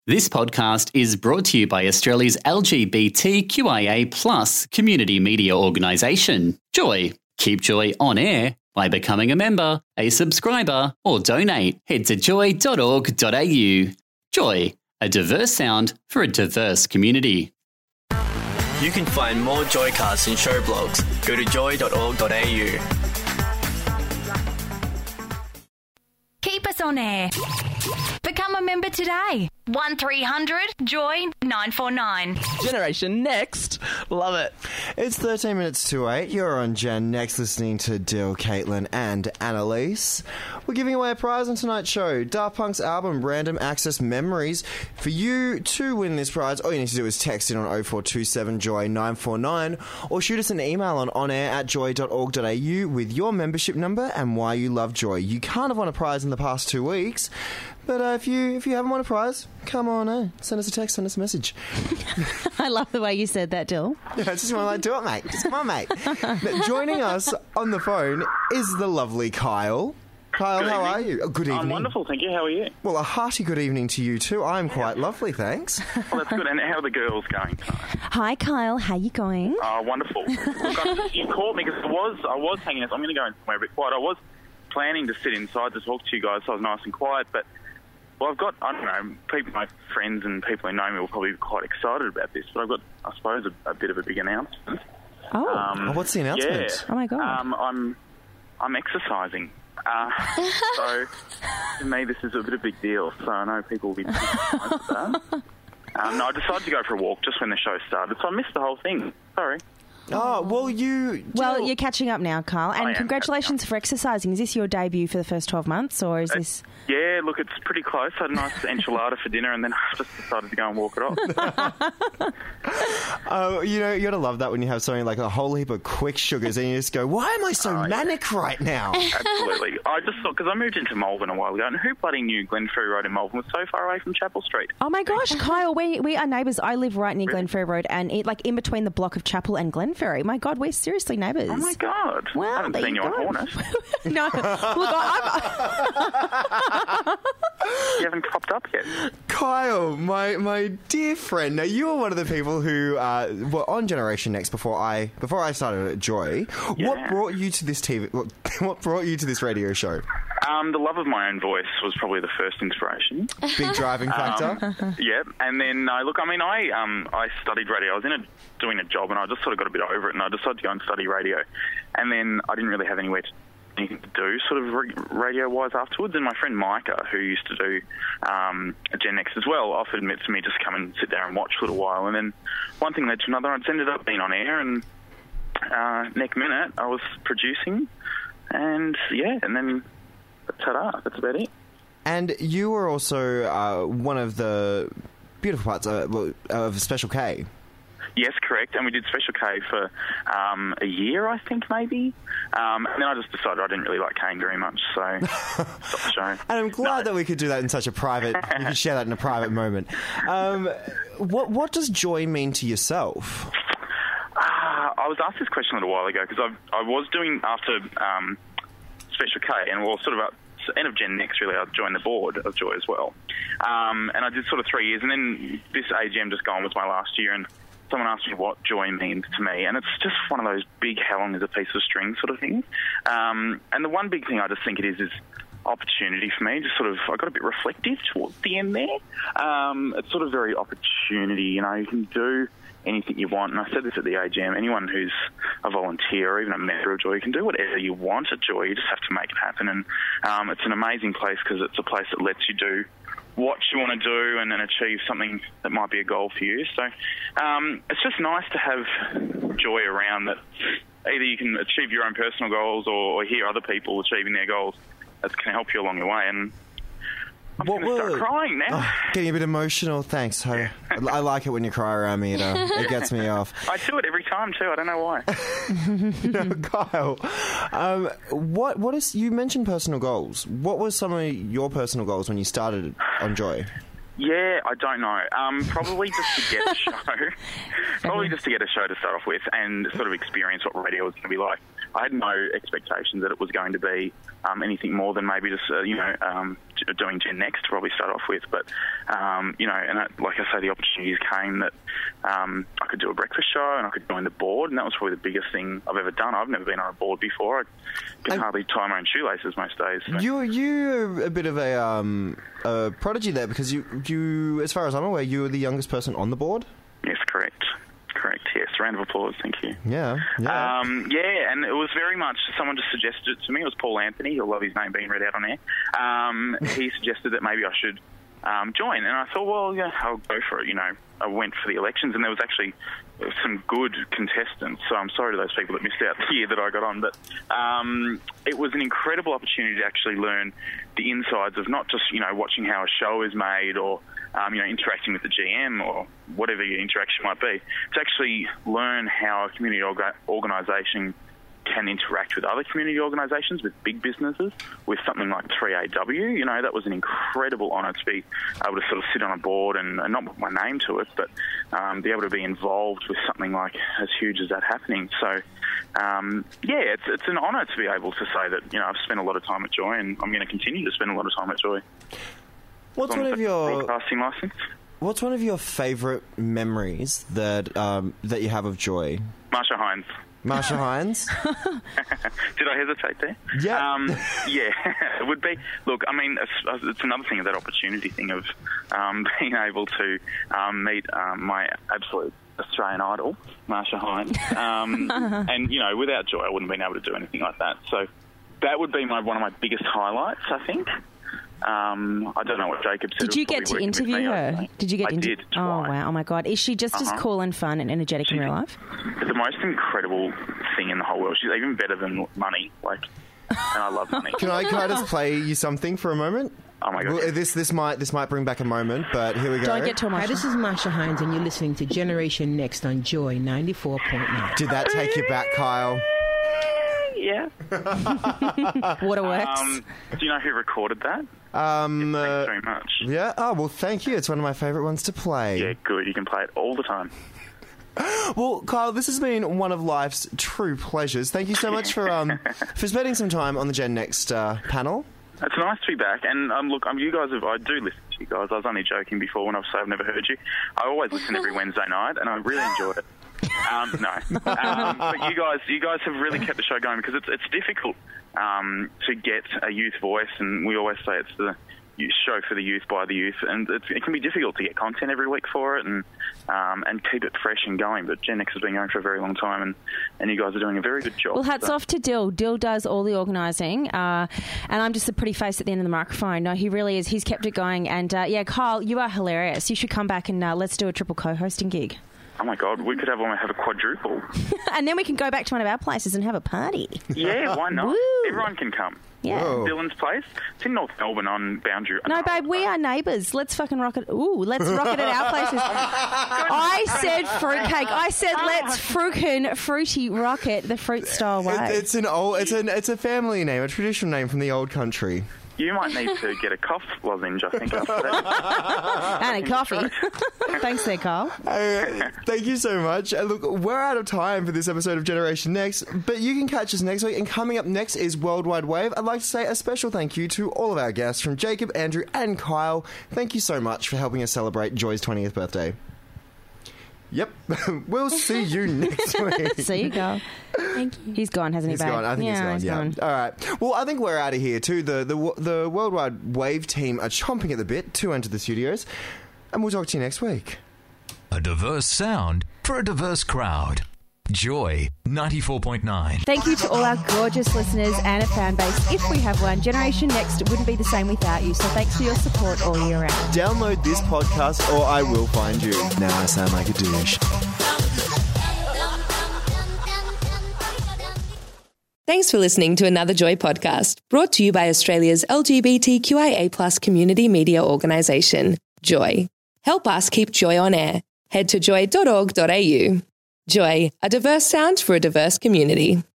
This podcast is brought to you by Australia's LGBTQIA+ community media organisation, Joy. Keep Joy on air by becoming a member, a subscriber, or donate. Head to joy.org.au. Joy, a diverse sound for a diverse community. You can find more Joycasts and show blogs. Go to joy.org.au. Keep us on air. Become a member today. 1300 Joy 949. Generation Next. Love it. It's 13 minutes to 8. You're on Gen Next listening to Dill, Caitlin and Annalise. We're giving away a prize on tonight's show. Daft Punk's album, Random Access Memories. For you to win this prize, all you need to do is text in on 0427 Joy 949 or shoot us an email on onair@joy.org.au with your membership number and why you love Joy. You can't have won a prize in the past 2 weeks, but if you haven't won a prize, come on, send us a text, send us a message. I love the way you said that, Dill. Yeah, I just want to do it, mate. Just come on, mate. Now, joining us on the phone is the lovely Kyle. Kyle, how are you? Oh, good evening. I'm wonderful, thank you. How are you? Well, a hearty good evening to you too. I'm quite lovely, thanks. Well, that's good. And how are the girls going tonight? Hi, Kyle. How you going? Oh, wonderful. Look, you called me because I was hanging out. I'm going to go in somewhere a bit quiet. I was planning to sit inside to talk to you guys, so I was nice and quiet, but I've got, I don't know, people, my friends and people who know me will probably be quite excited about this, but I've got, I suppose, a bit of a big announcement. Oh. What's the announcement? Yeah. Oh, my God. I'm exercising. So, to me, this is a bit of a big deal, so I know people will be surprised at that. No, I decided to go for a walk just when the show started, so I missed the whole thing. Sorry. Oh, well, you're catching up now, Carl, and I am congratulations for exercising. Is this your debut for the first 12 months, or is this... Yeah, look, it's pretty close. I had a nice enchilada for dinner, and then I just decided to go and walk it off. you gotta love that when you have something like a whole heap of quick sugars and you just go, why am I so manic right now? Absolutely. I just thought, because I moved into Malvern a while ago, and who bloody knew Glenferrie Road in Malvern was so far away from Chapel Street? Oh, my gosh, Kyle, we are neighbours. I live right near Glenferrie Road, and in between the block of Chapel and Glenferrie. My God, we're seriously neighbours. Oh, my God. Wow, I haven't seen you on Hornet. No, look, You haven't popped up yet. Kyle, my dear friend, now you were one of the people who were on Generation Next before I started at Joy. Yeah. What brought you to this TV? What brought you to this radio show? The love of my own voice was probably the first inspiration. Big driving factor. Yeah, and then I studied radio. I was doing a job, and I just sort of got a bit over it, and I decided to go and study radio. And then I didn't really have anything to do sort of radio-wise afterwards, and my friend Micah, who used to do Gen Next as well, offered it to me just come and sit there and watch for a little while, and then one thing led to another. I just ended up being on air, and next minute I was producing, and then ta-da, that's about it. And you were also one of the beautiful parts of Special K. Yes, correct. And we did Special K for a year, I think, maybe. And then I just decided I didn't really like Kane very much, so stopped the show. And I'm glad that we could do that in such a private... you could share that in a private moment. What does joy mean to yourself? I was asked this question a little while ago, because I was doing, after Special K, and sort of end of Gen Next, really, I joined the board of Joy as well. And I did sort of 3 years, and then this AGM just gone was my last year, and someone asked me what joy means to me, and it's just one of those big how long is a piece of string sort of things. And the one big thing I just think it is opportunity for me. Just sort of, I got a bit reflective towards the end there. It's sort of very opportunity, you can do anything you want, and I said this at the AGM, anyone who's a volunteer or even a member of Joy, you can do whatever you want at Joy, you just have to make it happen, and it's an amazing place because it's a place that lets you do what you want to do and then achieve something that might be a goal for you. So it's just nice to have Joy around that either you can achieve your own personal goals or hear other people achieving their goals that can help you along the way. And I'm going to start crying now. Oh, getting a bit emotional, thanks. I like it when you cry around me, it gets me off. I do it every time too, I don't know why. No, Kyle, what is, you mentioned personal goals. What were some of your personal goals when you started on Joy? Yeah, I don't know. Probably just to get a show. Probably just to get a show to start off with and sort of experience what radio is going to be like. I had no expectations that it was going to be anything more than maybe just, doing Gen Next to probably start off with. But, like I say, the opportunities came that I could do a breakfast show and I could join the board, and that was probably the biggest thing I've ever done. I've never been on a board before. I can hardly tie my own shoelaces most days. So. You're a bit of a prodigy there, because you, as far as I'm aware, you were the youngest person on the board? Yes, correct. Yes, round of applause, thank you. Yeah. And it was very much, someone just suggested it to me. It was Paul Anthony. He'll love his name being read out on air. He suggested that maybe I should join, and I thought, well, yeah, I'll go for it. I went for the elections, and there was actually some good contestants, so I'm sorry to those people that missed out the year that I got on, but it was an incredible opportunity to actually learn the insides of not just, watching how a show is made or interacting with the GM or whatever your interaction might be, to actually learn how a community organisation can interact with other community organisations, with big businesses, with something like 3AW. That was an incredible honour to be able to sort of sit on a board and not put my name to it, but be able to be involved with something like as huge as that happening. So, it's an honour to be able to say that, I've spent a lot of time at Joy, and I'm going to continue to spend a lot of time at Joy. What's one of your broadcasting licence? What's one of your favourite memories that you have of Joy? Marsha Hines. Marsha Hines? Did I hesitate there? Yeah. It would be. Look, I mean, it's another thing of that opportunity thing of being able to meet my absolute Australian idol, Marsha Hines. And, without Joy, I wouldn't have been able to do anything like that. So that would be one of my biggest highlights, I think. I don't know what Jacob said. Did you get to interview her? Did you get? I did. Oh wow! Oh my God! Is she just as cool and fun and energetic in real life? The most incredible thing in the whole world. She's even better than Money. And I love Money. Can I just play you something for a moment? Oh my God! Well, this might bring back a moment, but here we go. Don't get too emotional. Hi, this is Marsha Hines, and you're listening to Generation Next on Joy 94.9. Did that take you back, Kyle? Yeah. Waterworks. Do you know who recorded that? Thanks very much. Yeah. Oh, well, thank you. It's one of my favourite ones to play. Yeah, good. You can play it all the time. Well, Kyle, this has been one of life's true pleasures. Thank you so much for spending some time on the Gen Next panel. It's nice to be back. And look, you guys I do listen to you guys. I was only joking before when I've said I've never heard you. I always listen every Wednesday night, and I really enjoyed it. But you guys have really kept the show going, because it's difficult to get a youth voice, and we always say it's the show for the youth by the youth, and it can be difficult to get content every week for it and keep it fresh and going. But Gen X has been going for a very long time, and you guys are doing a very good job. Well, hats off to Dill. Dill does all the organising, and I'm just a pretty face at the end of the microphone. No, he really is. He's kept it going, and Kyle, you are hilarious. You should come back and let's do a triple co-hosting gig. Oh my God, we could have a quadruple. And then we can go back to one of our places and have a party. Yeah, why not? Woo. Everyone can come. Yeah. Whoa. Dylan's place. It's in North Melbourne on Boundary. No, babe, we are neighbours. Let's fucking rock it. Ooh, let's rock it at our places. I said fruitcake. I said let's fruity rock it the fruit style way. It's a family name, a traditional name from the old country. You might need to get a cough lozenge, I think, after that. And a coffee. Thanks there, Carl. Thank you so much. Look, we're out of time for this episode of Generation Next, but you can catch us next week. And coming up next is Worldwide Wave. I'd like to say a special thank you to all of our guests, from Jacob, Andrew, and Kyle. Thank you so much for helping us celebrate Joy's 20th birthday. Yep. We'll see you next week. See you, Carl. Thank you. He's gone, hasn't he, babe? He's gone. I think he's gone. All right. Well, I think we're out of here too. The Worldwide Wave team are chomping at the bit to enter the studios, and we'll talk to you next week. A diverse sound for a diverse crowd. Joy 94.9. Thank you to all our gorgeous listeners and a fan base, if we have one. Generation Next wouldn't be the same without you, so thanks for your support all year round. Download this podcast or I will find you. Now I sound like a douche. Thanks for listening to another Joy podcast, brought to you by Australia's LGBTQIA+ community media organisation, Joy. Help us keep Joy on air. Head to joy.org.au. Joy, a diverse sound for a diverse community.